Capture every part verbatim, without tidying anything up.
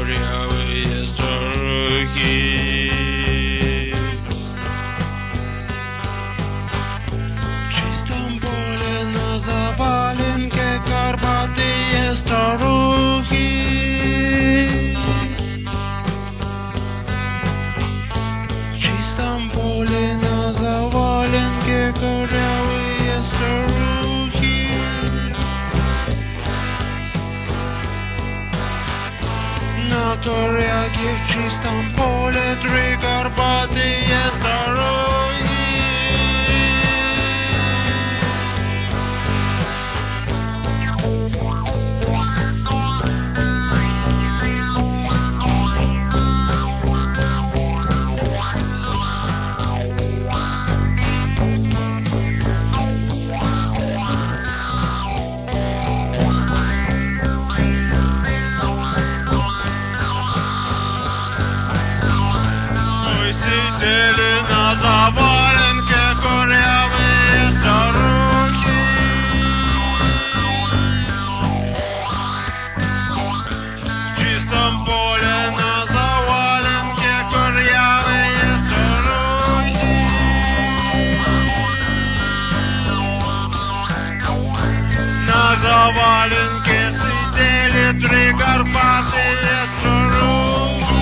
корявые старухи. В чистом поле на заваленке горбатые старухи. В чистом поле на заваленке корявые старухи. На коряге в чистом поле три горбатые старухи. Сидели на заваленке корявые старухи. В чистом поле на заваленке корявые старухи. На заваленке сидели три горбатые старухи.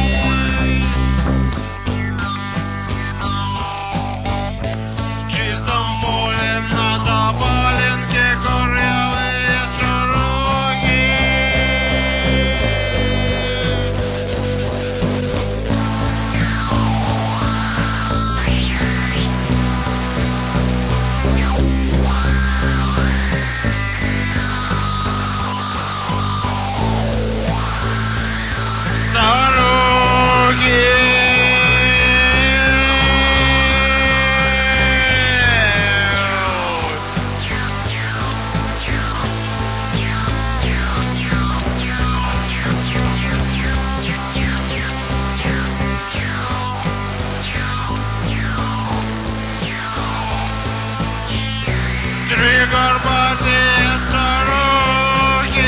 Три горбатые старухи.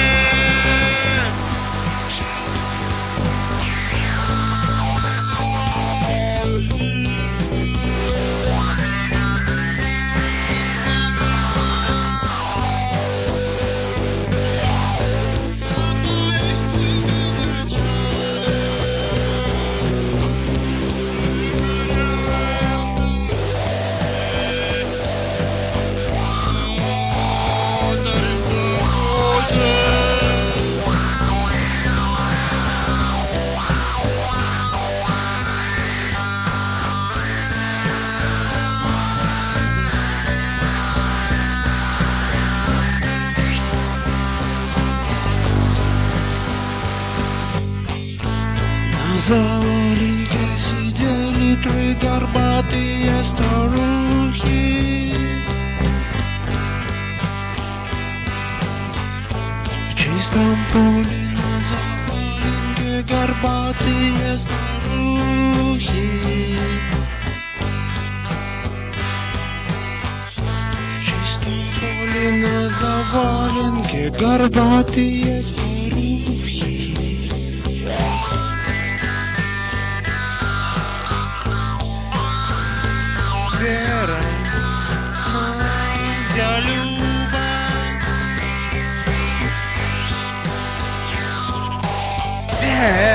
На заваленке сидели три горбатые старухи. В чистом поле на заваленке горбатые старухи. В чистом поле на заваленке горбатые старухи. Вера, моя Люба, Вера.